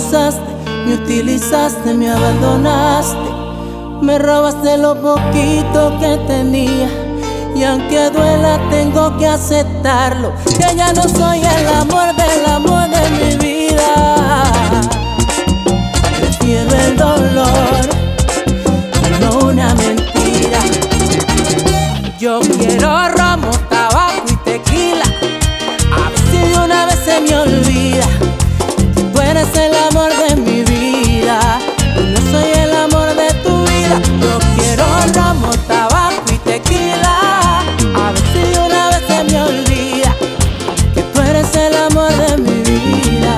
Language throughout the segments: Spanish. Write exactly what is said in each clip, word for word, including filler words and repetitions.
abusaste, me utilizaste, me abandonaste, me robaste lo poquito que tenía. Y aunque duela tengo que aceptarlo, que ya no soy el amor del amor de mi vida. Prefiero el dolor, no una mentira. Yo quiero romo, tabaco y tequila, a ver si de una vez se me olvida que tú eres el amor de mi vida y no soy el amor de tu vida. Yo quiero romo, tabaco y tequila, a ver si de una vez se me olvida que tú eres el amor de mi vida.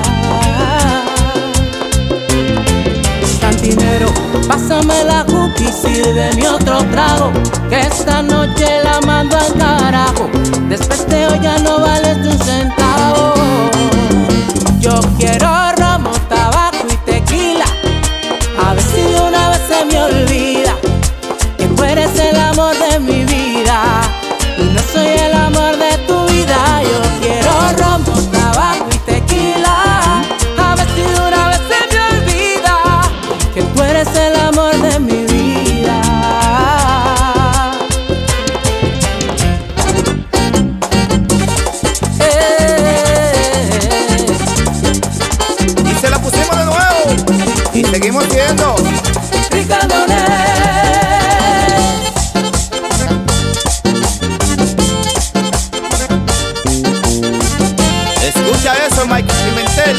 Cantinero, pásame la cookie, sírveme otro trago, que esta noche la mando al carajo. Después de hoy ya no vales de un centavo. Yo quiero romo, tabaco y tequila, a ver si de una vez se me olvida que tú eres el amor de mi vida y no soy el amor de tu vida. Yo quiero romo, tabaco y tequila, a ver si de una vez se me olvida que tú eres el amor de mi vida. Y seguimos siendo Ricardones. Escucha eso, Mike Pimentel.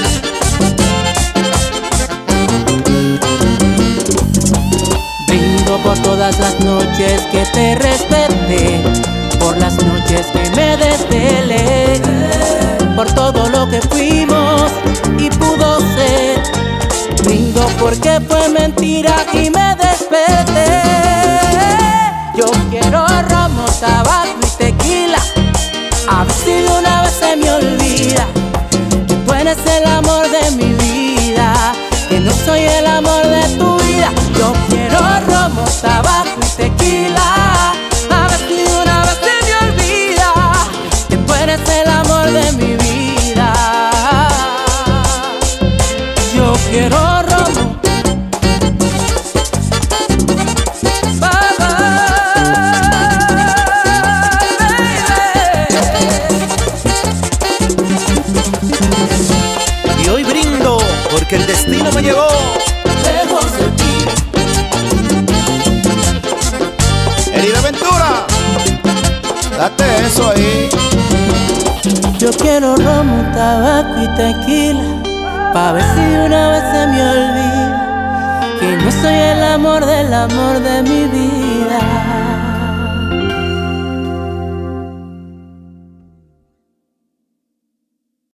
Brindo por todas las noches que te respeté, por las noches que me desvelé, por todo lo que fuimos y pudo ser. Brindo porque fue mentira y me desperté. Yo quiero romo, tabaco y tequila, a ver si de una vez se me olvida que tú eres el amor de mi vida, que no soy el amor de tu vida. Yo quiero romo, tabaco y tequila, a ver si de una vez se me olvida que tú eres el amor de mi vida. Yo quiero romo, y hoy brindo porque el destino me llevó lejos de ti. Herido Ventura, date eso ahí. Yo quiero romo, tabaco y tequila, pa' ver si de una vez se me olvida que no soy el amor del amor de mi vida.